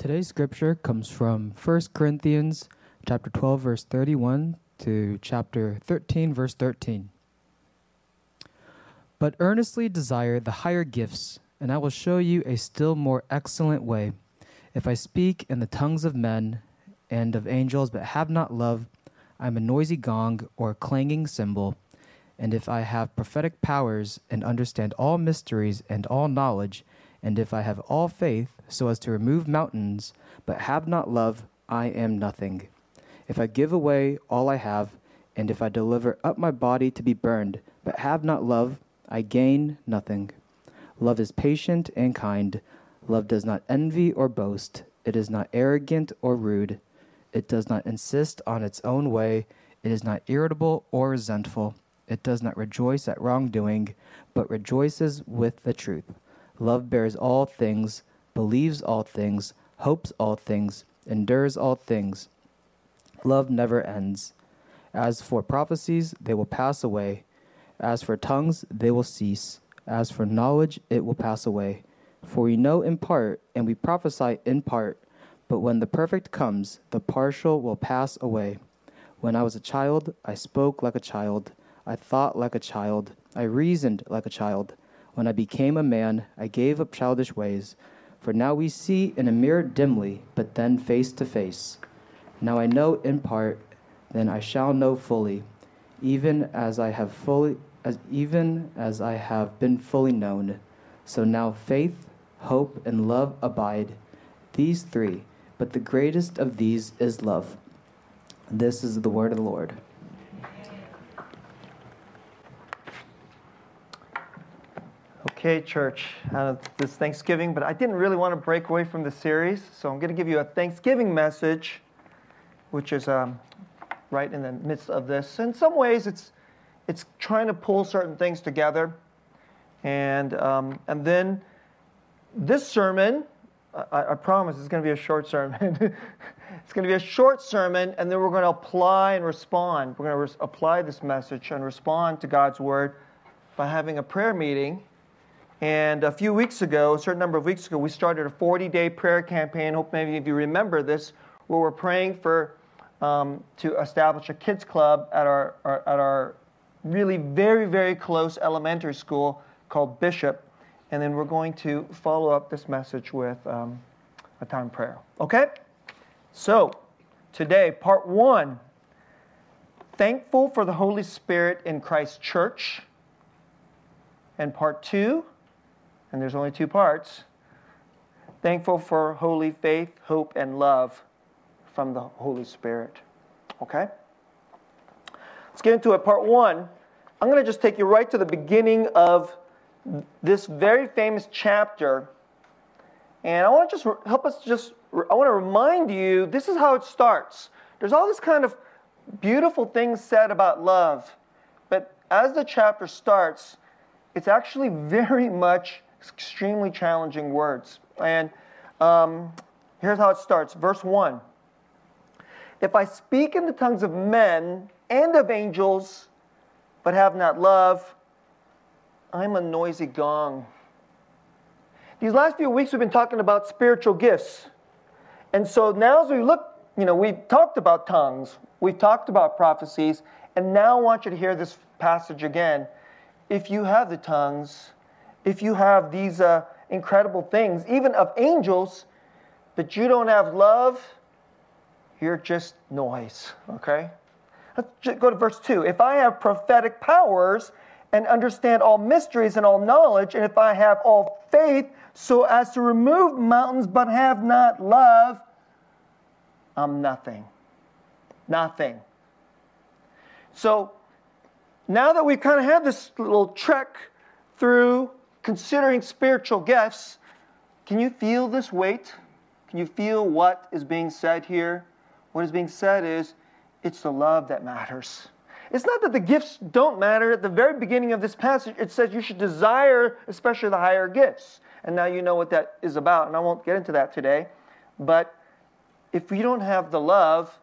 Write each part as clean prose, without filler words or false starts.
Today's scripture comes from 1 Corinthians chapter 12, verse 31 to chapter 13, verse 13. But earnestly desire the higher gifts, and I will show you a still more excellent way. If I speak in the tongues of men and of angels, but have not love, I am a noisy gong or a clanging cymbal. And if I have prophetic powers and understand all mysteries and all knowledge, and if I have all faith so as to remove mountains, but have not love, I am nothing. If I give away all I have, and if I deliver up my body to be burned, but have not love, I gain nothing. Love is patient and kind. Love does not envy or boast. It is not arrogant or rude. It does not insist on its own way. It is not irritable or resentful. It does not rejoice at wrongdoing, but rejoices with the truth. Love bears all things, believes all things, hopes all things, endures all things. Love never ends. As for prophecies, they will pass away. As for tongues, they will cease. As for knowledge, it will pass away. For we know in part, and we prophesy in part. But when the perfect comes, the partial will pass away. When I was a child, I spoke like a child. I thought like a child. I reasoned like a child. When I became a man, I gave up childish ways. For now we see in a mirror dimly, but then face to face. Now I know in part, then I shall know fully, even as I have been fully known. So now faith, hope, and love abide, these three, but the greatest of these is love. This is the word of the Lord. Okay, church, this Thanksgiving, but I didn't really want to break away from the series, so I'm going to give you a Thanksgiving message, which is right in the midst of this. In some ways, it's trying to pull certain things together, and then this sermon, I promise, it's going to be a short sermon. It's going to be a short sermon, and then we're going to apply and respond. We're going to apply this message and respond to God's word by having a prayer meeting. And a certain number of weeks ago, we started a 40-day prayer campaign. Hope many of you remember this, where we're praying for to establish a kids club at our really very, very close elementary school called Bishop. And then we're going to follow up this message with a time of prayer. Okay? So, today, part 1, thankful for the Holy Spirit in Christ's church. And part 2, and there's only 2 parts, thankful for holy faith, hope, and love from the Holy Spirit. Okay? Let's get into it. Part 1, I'm going to just take you right to the beginning of this very famous chapter. And I want to I want to remind you, this is how it starts. There's all this kind of beautiful things said about love. But as the chapter starts, it's actually very much extremely challenging words. And here's how it starts. Verse 1. If I speak in the tongues of men and of angels, but have not love, I'm a noisy gong. These last few weeks we've been talking about spiritual gifts. And so now as we look, we've talked about tongues, we've talked about prophecies, and now I want you to hear this passage again. If you have the tongues, if you have these incredible things, even of angels, but you don't have love, you're just noise, okay? Let's just go to verse 2. If I have prophetic powers and understand all mysteries and all knowledge, and if I have all faith so as to remove mountains but have not love, I'm nothing. Nothing. So, now that we've kind of had this little trek through considering spiritual gifts, can you feel this weight? Can you feel what is being said here? What is being said is, it's the love that matters. It's not that the gifts don't matter. At the very beginning of this passage, it says you should desire, especially the higher gifts. And now you know what that is about, and I won't get into that today. But if you don't have the love,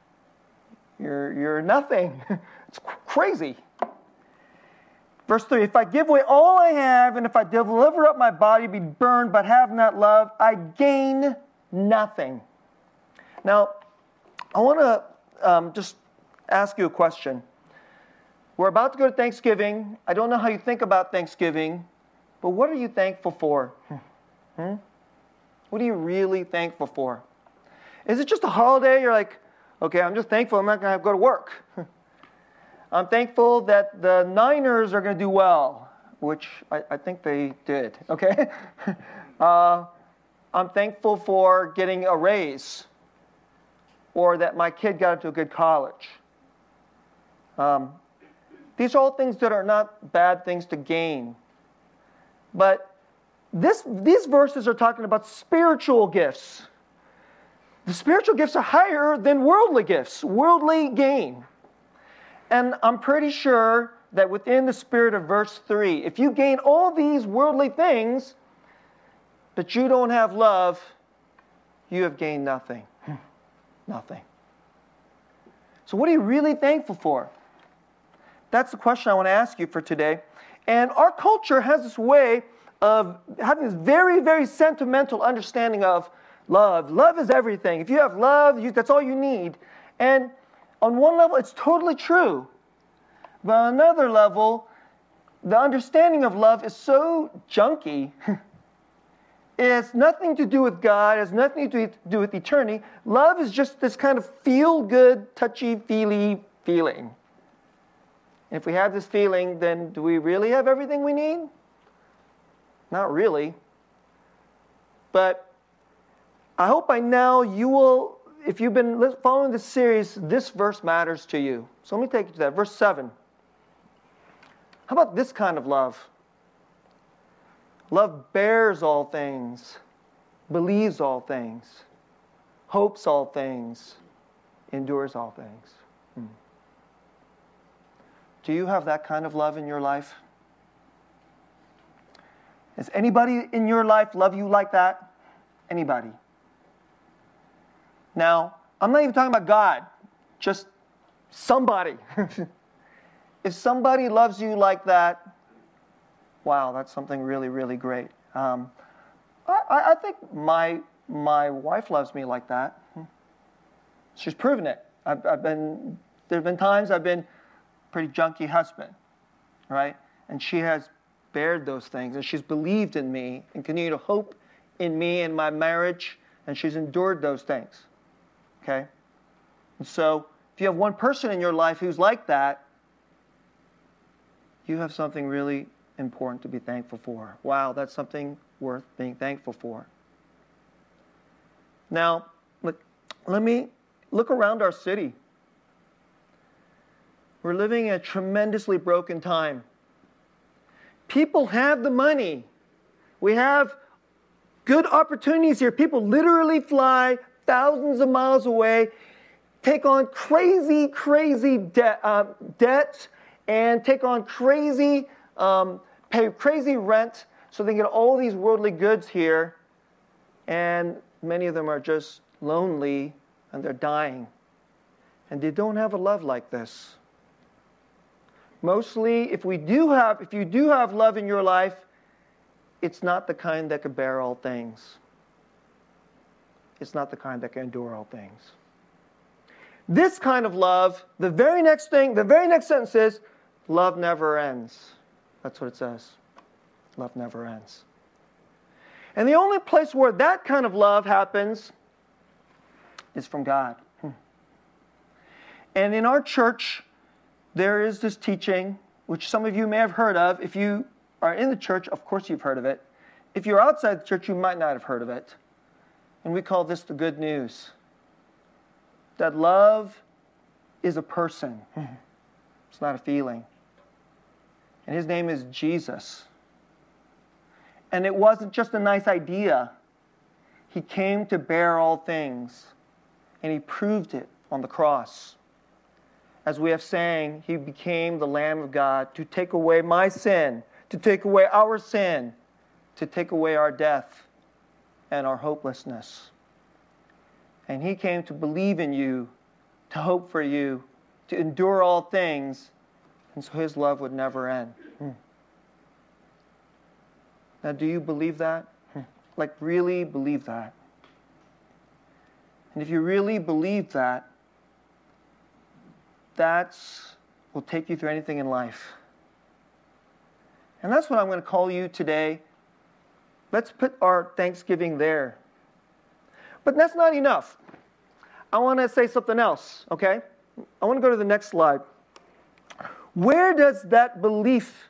you're nothing. It's crazy. Verse 3, if I give away all I have, and if I deliver up my body to be burned, but have not love, I gain nothing. Now, I want to just ask you a question. We're about to go to Thanksgiving. I don't know how you think about Thanksgiving, but what are you thankful for? What are you really thankful for? Is it just a holiday? You're like, okay, I'm just thankful I'm not going to have to go to work. I'm thankful that the Niners are going to do well, which I think they did, okay? I'm thankful for getting a raise, or that my kid got into a good college. These are all things that are not bad things to gain. But these verses are talking about spiritual gifts. The spiritual gifts are higher than worldly gifts, worldly gain. And I'm pretty sure that within the spirit of verse 3, if you gain all these worldly things, but you don't have love, you have gained nothing. Nothing. So what are you really thankful for? That's the question I want to ask you for today. And our culture has this way of having this very, very sentimental understanding of love. Love is everything. If you have love, that's all you need. And on one level, it's totally true. But on another level, the understanding of love is so junky. It has nothing to do with God. It has nothing to do with eternity. Love is just this kind of feel-good, touchy-feely feeling. And if we have this feeling, then do we really have everything we need? Not really. But I hope by now you will, if you've been following this series, this verse matters to you. So let me take you to that. Verse 7. How about this kind of love? Love bears all things, believes all things, hopes all things, endures all things. Do you have that kind of love in your life? Does anybody in your life love you like that? Anybody? Now, I'm not even talking about God, just somebody. If somebody loves you like that, wow, that's something really, really great. I think my wife loves me like that. She's proven it. There have been times I've been a pretty junky husband, right? And she has bared those things, and she's believed in me and continued to hope in me and my marriage, and she's endured those things, okay? And so if you have one person in your life who's like that, you have something really important to be thankful for. Wow, that's something worth being thankful for. Now, let me look around our city. We're living in a tremendously broken time. People have the money. We have good opportunities here. People literally fly thousands of miles away, take on crazy debt, and take on pay crazy rent so they can get all these worldly goods here. And many of them are just lonely and they're dying. And they don't have a love like this. Mostly, if you do have love in your life, it's not the kind that can bear all things. It's not the kind that can endure all things. This kind of love, the very next sentence is, love never ends. That's what it says. Love never ends. And the only place where that kind of love happens is from God. And in our church, there is this teaching, which some of you may have heard of. If you are in the church, of course you've heard of it. If you're outside the church, you might not have heard of it. And we call this the good news. That love is a person. It's not a feeling. And his name is Jesus. And it wasn't just a nice idea. He came to bear all things. And he proved it on the cross. As we have sang, he became the Lamb of God to take away my sin, to take away our sin, to take away our death and our hopelessness. And he came to believe in you, to hope for you, to endure all things, and so his love would never end. Now, do you believe that? Like, really believe that? And if you really believe that, that will take you through anything in life. And that's what I'm going to call you today. Let's put our thanksgiving there. But that's not enough. I want to say something else, okay? I want to go to the next slide. Where does that belief,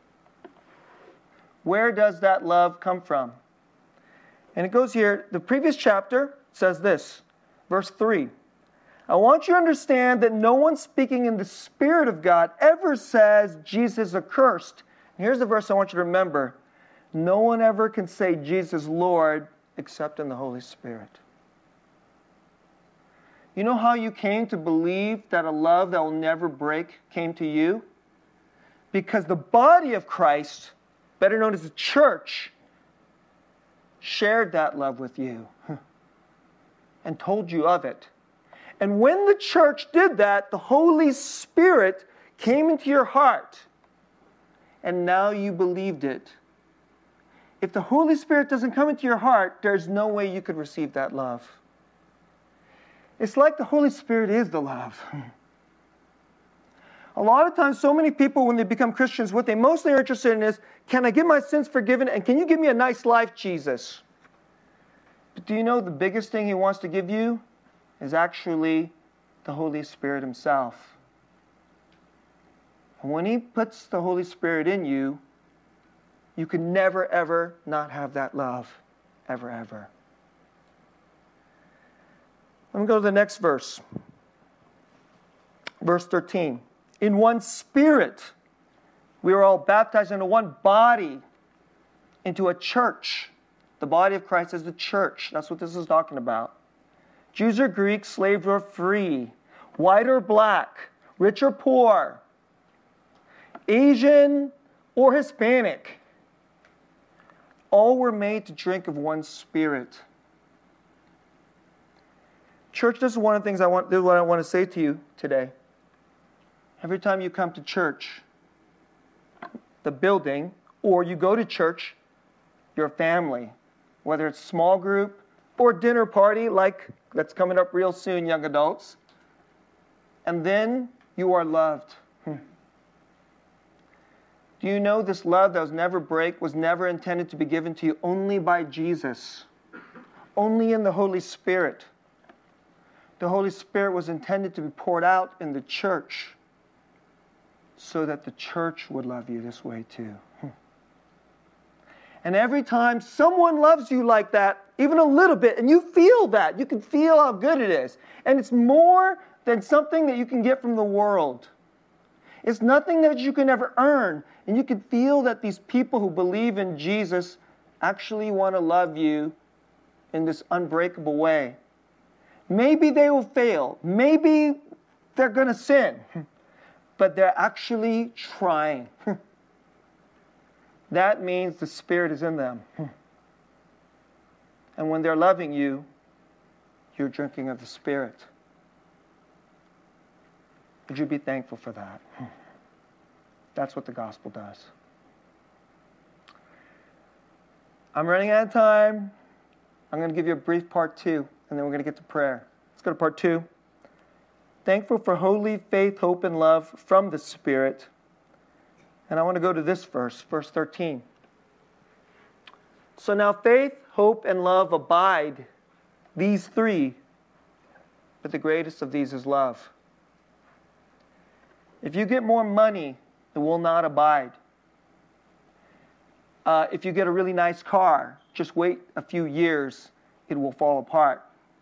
where does that love come from? And it goes here, the previous chapter says this, verse 3. I want you to understand that no one speaking in the Spirit of God ever says Jesus is accursed. And here's the verse I want you to remember. No one ever can say Jesus Lord except in the Holy Spirit. You know how you came to believe that a love that will never break came to you? Because the body of Christ, better known as the church, shared that love with you and told you of it. And when the church did that, the Holy Spirit came into your heart. And now you believed it. If the Holy Spirit doesn't come into your heart, there's no way you could receive that love. It's like the Holy Spirit is the love. A lot of times, so many people, when they become Christians, what they mostly are interested in is, can I get my sins forgiven, and can you give me a nice life, Jesus? But do you know the biggest thing He wants to give you is actually the Holy Spirit Himself. And when He puts the Holy Spirit in you, you can never, ever not have that love. Ever, ever. Let me go to the next verse. Verse 13. In one Spirit, we are all baptized into one body, into a church. The body of Christ is the church. That's what this is talking about. Jews or Greeks, slave or free, white or black, rich or poor, Asian or Hispanic. All were made to drink of one Spirit. Church, this is one of the things this is what I want to say to you today. Every time you come to church, the building, or you go to church, your family, whether it's small group or dinner party like that's coming up real soon, young adults, and then you are loved. Do you know this love that was never break, was never intended to be given to you only by Jesus, only in the Holy Spirit? The Holy Spirit was intended to be poured out in the church so that the church would love you this way too. And every time someone loves you like that, even a little bit, and you feel that, you can feel how good it is. And it's more than something that you can get from the world. It's nothing that you can ever earn. And you can feel that these people who believe in Jesus actually want to love you in this unbreakable way. Maybe they will fail. Maybe they're going to sin. But they're actually trying. That means the Spirit is in them. And when they're loving you, you're drinking of the Spirit. Would you be thankful for that? That's what the gospel does. I'm running out of time. I'm going to give you a brief part 2, and then we're going to get to prayer. Let's go to part 2. Thankful for holy faith, hope, and love from the Spirit. And I want to go to this verse, verse 13. So now faith, hope, and love abide, these three, but the greatest of these is love. If you get more money, it will not abide. If you get a really nice car, just wait a few years, it will fall apart.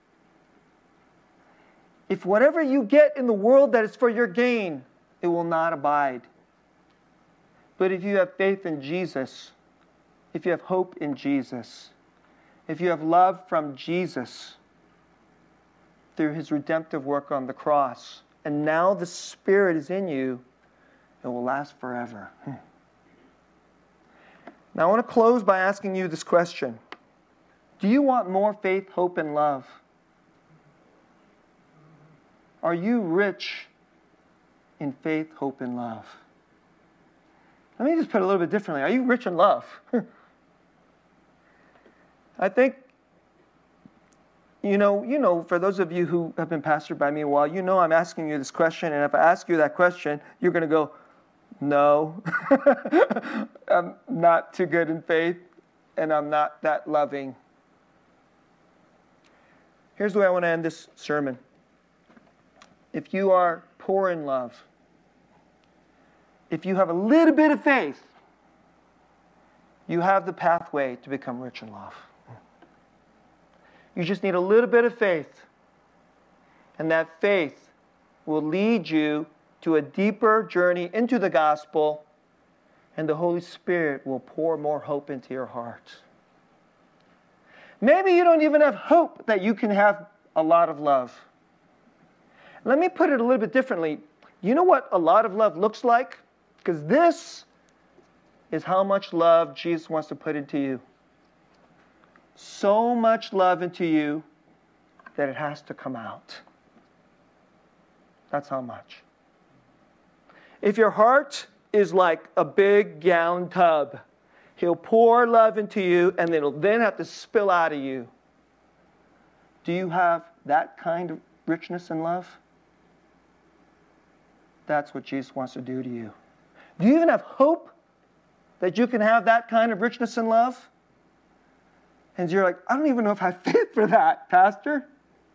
If whatever you get in the world that is for your gain, it will not abide. But if you have faith in Jesus, if you have hope in Jesus, if you have love from Jesus through His redemptive work on the cross, and now the Spirit is in you, it will last forever. Now I want to close by asking you this question. Do you want more faith, hope, and love? Are you rich in faith, hope, and love? Let me just put it a little bit differently. Are you rich in love? I think You know, for those of you who have been pastored by me a while, you know I'm asking you this question, and if I ask you that question, you're going to go, no, I'm not too good in faith, and I'm not that loving. Here's the way I want to end this sermon. If you are poor in love, if you have a little bit of faith, you have the pathway to become rich in love. You just need a little bit of faith. And that faith will lead you to a deeper journey into the gospel, and the Holy Spirit will pour more hope into your heart. Maybe you don't even have hope that you can have a lot of love. Let me put it a little bit differently. You know what a lot of love looks like? Because this is how much love Jesus wants to put into you. So much love into you that it has to come out. That's how much. If your heart is like a big gallon tub, He'll pour love into you and it'll then have to spill out of you. Do you have that kind of richness and love? That's what Jesus wants to do to you. Do you even have hope that you can have that kind of richness and love? And you're like, I don't even know if I have faith for that, Pastor.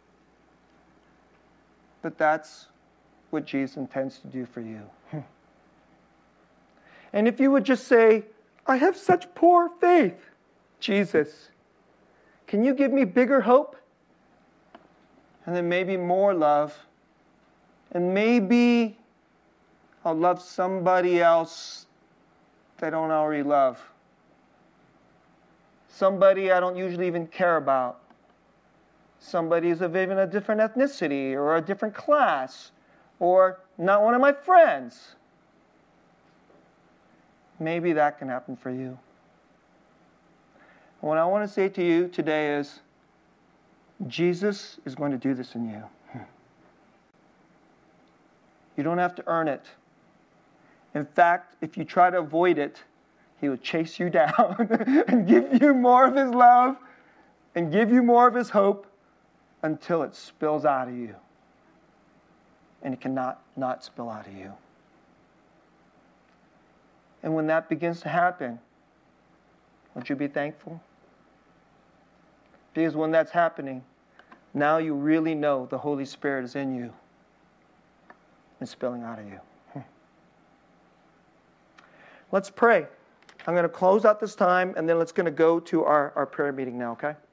But that's what Jesus intends to do for you. And if you would just say, I have such poor faith, Jesus, can you give me bigger hope? And then maybe more love. And maybe I'll love somebody else that I don't already love. Somebody I don't usually even care about. Somebody who's of even a different ethnicity or a different class or not one of my friends. Maybe that can happen for you. What I want to say to you today is, Jesus is going to do this in you. You don't have to earn it. In fact, if you try to avoid it, He will chase you down and give you more of His love and give you more of His hope until it spills out of you. And it cannot not spill out of you. And when that begins to happen, won't you be thankful? Because when that's happening, now you really know the Holy Spirit is in you and spilling out of you. Let's pray. I'm going to close out this time, and then let's going to go to our prayer meeting now, okay?